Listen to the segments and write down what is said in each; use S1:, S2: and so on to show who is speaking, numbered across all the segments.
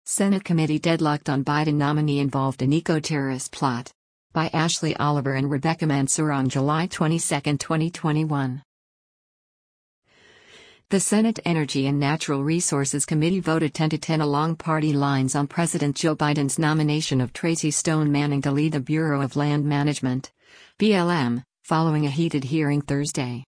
S1: Senate committee deadlocked on Biden nominee involved in eco-terrorist plot. By Ashley Oliver and Rebecca Mansour on July 22, 2021. The Senate Energy and Natural Resources Committee voted 10-10 along party lines on President Joe Biden's nomination of Tracy Stone Manning to lead the Bureau of Land Management, BLM, following a heated hearing Thursday.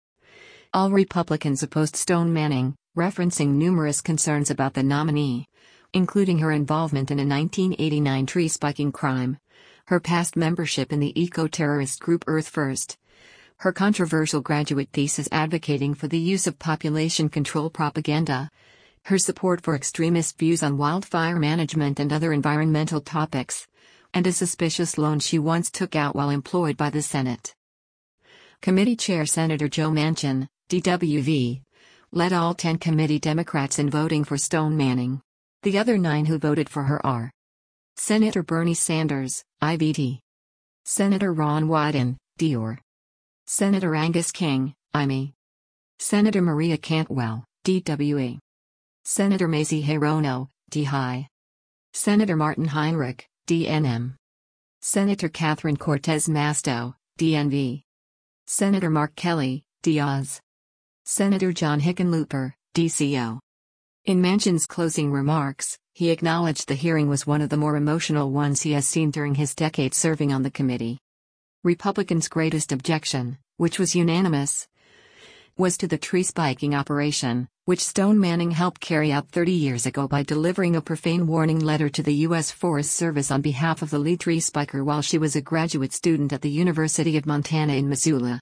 S1: All Republicans opposed Stone Manning, referencing numerous concerns about the nominee, including her involvement in a 1989 tree-spiking crime, her past membership in the eco-terrorist group Earth First, her controversial graduate thesis advocating for the use of population control propaganda, her support for extremist views on wildfire management and other environmental topics, and a suspicious loan she once took out while employed by the Senate. Committee Chair Senator Joe Manchin, DWV, led all 10 committee Democrats in voting for Stone Manning. The other 9 who voted for her are Senator Bernie Sanders, IBD; Senator Ron Wyden, DOR; Senator Angus King, IME; Senator Maria Cantwell, DWE; Senator Mazie Hirono, DHI; Senator Martin Heinrich, DNM; Senator Catherine Cortez Masto, DNV; Senator Mark Kelly, DOZ; Senator John Hickenlooper, DCO. In Manchin's closing remarks, he acknowledged the hearing was one of the more emotional ones he has seen during his decade serving on the committee. Republicans' greatest objection, which was unanimous, was to the tree-spiking operation, which Stone Manning helped carry out 30 years ago by delivering a profane warning letter to the U.S. Forest Service on behalf of the lead tree spiker while she was a graduate student at the University of Montana in Missoula.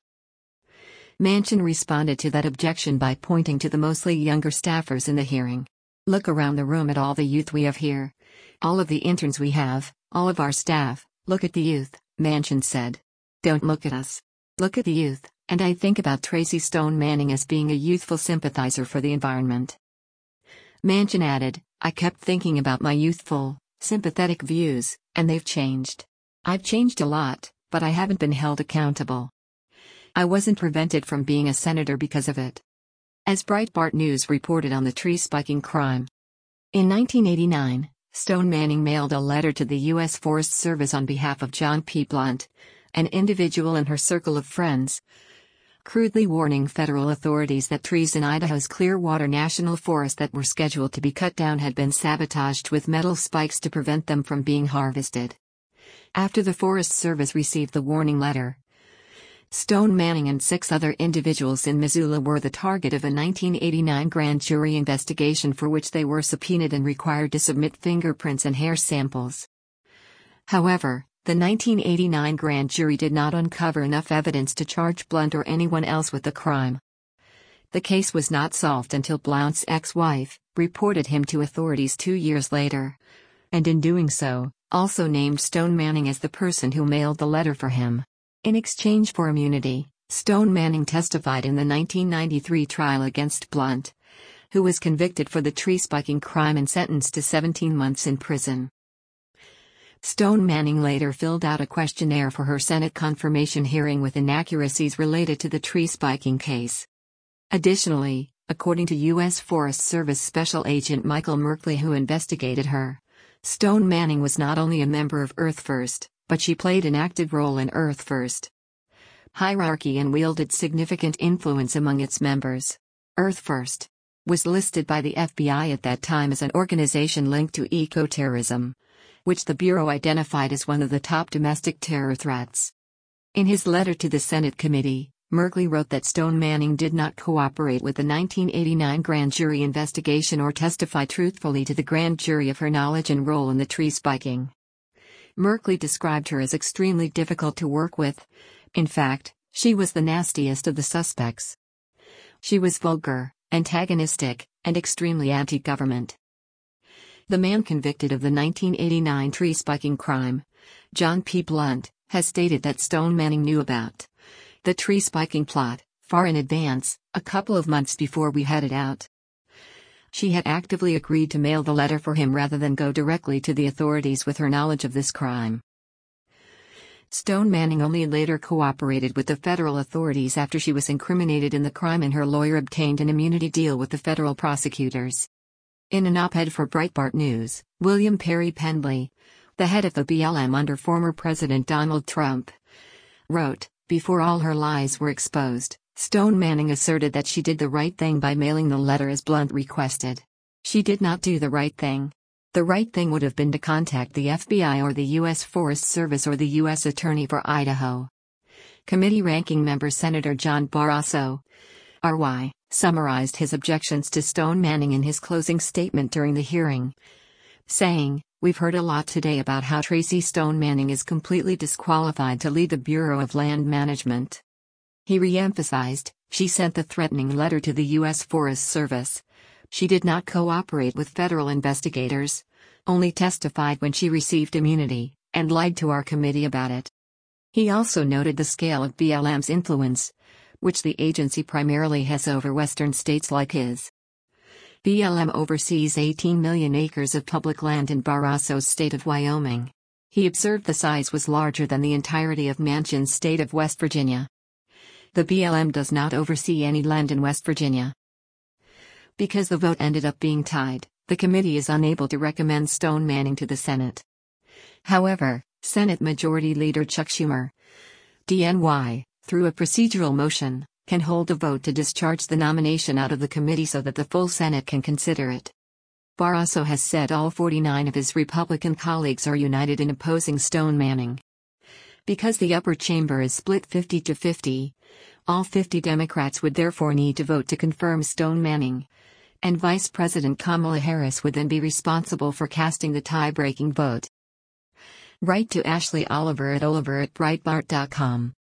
S1: Manchin responded to that objection by pointing to the mostly younger staffers in the hearing. "Look around the room at all the youth we have here. All of the interns we have, all of our staff, look at the youth," Manchin said. "Don't look at us. Look at the youth," and I think about Tracy Stone Manning as being a youthful sympathizer for the environment. Manchin added, "I kept thinking about my youthful, sympathetic views, and they've changed. I've changed a lot, but I haven't been held accountable. I wasn't prevented from being a senator because of it." As Breitbart News reported on the tree-spiking crime. In 1989, Stone Manning mailed a letter to the U.S. Forest Service on behalf of John P. Blunt, an individual in her circle of friends, crudely warning federal authorities that trees in Idaho's Clearwater National Forest that were scheduled to be cut down had been sabotaged with metal spikes to prevent them from being harvested. After the Forest Service received the warning letter, Stone Manning and 6 other individuals in Missoula were the target of a 1989 grand jury investigation for which they were subpoenaed and required to submit fingerprints and hair samples. However, the 1989 grand jury did not uncover enough evidence to charge Blunt or anyone else with the crime. The case was not solved until Blount's ex-wife reported him to authorities 2 years later, and in doing so, also named Stone Manning as the person who mailed the letter for him. In exchange for immunity, Stone Manning testified in the 1993 trial against Blunt, who was convicted for the tree-spiking crime and sentenced to 17 months in prison. Stone Manning later filled out a questionnaire for her Senate confirmation hearing with inaccuracies related to the tree-spiking case. Additionally, according to U.S. Forest Service Special Agent Michael Merkley, who investigated her, Stone Manning was not only a member of Earth First, but she played an active role in Earth First hierarchy and wielded significant influence among its members. Earth First was listed by the FBI at that time as an organization linked to eco-terrorism, which the Bureau identified as one of the top domestic terror threats. In his letter to the Senate committee, Merkley wrote that Stone Manning did not cooperate with the 1989 grand jury investigation or testify truthfully to the grand jury of her knowledge and role in the tree spiking. Merkley described her as extremely difficult to work with. In fact, she was the nastiest of the suspects. She was vulgar, antagonistic, and extremely anti-government. The man convicted of the 1989 tree-spiking crime, John P. Blunt, has stated that Stone Manning knew about the tree-spiking plot far in advance, a couple of months before we headed out. She had actively agreed to mail the letter for him rather than go directly to the authorities with her knowledge of this crime. Stone Manning only later cooperated with the federal authorities after she was incriminated in the crime and her lawyer obtained an immunity deal with the federal prosecutors. In an op-ed for Breitbart News, William Perry Pendley, the head of the BLM under former President Donald Trump, wrote, "Before all her lies were exposed, Stone Manning asserted that she did the right thing by mailing the letter as Blunt requested. She did not do the right thing. The right thing would have been to contact the FBI or the U.S. Forest Service or the U.S. Attorney for Idaho." Committee Ranking Member Senator John Barrasso, RY, summarized his objections to Stone Manning in his closing statement during the hearing, saying, "We've heard a lot today about how Tracy Stone Manning is completely disqualified to lead the Bureau of Land Management." He re-emphasized, "She sent the threatening letter to the U.S. Forest Service. She did not cooperate with federal investigators, only testified when she received immunity, and lied to our committee about it." He also noted the scale of BLM's influence, which the agency primarily has over western states like his. BLM oversees 18 million acres of public land in Barrasso's state of Wyoming. He observed the size was larger than the entirety of Manchin's state of West Virginia. The BLM does not oversee any land in West Virginia. Because the vote ended up being tied, the committee is unable to recommend Stone Manning to the Senate. However, Senate Majority Leader Chuck Schumer, DNY, through a procedural motion, can hold a vote to discharge the nomination out of the committee so that the full Senate can consider it. Barrasso has said all 49 of his Republican colleagues are united in opposing Stone Manning. Because the upper chamber is split 50 to 50, all 50 Democrats would therefore need to vote to confirm Stone Manning, and Vice President Kamala Harris would then be responsible for casting the tie-breaking vote. Write to Ashley Oliver at Breitbart.com.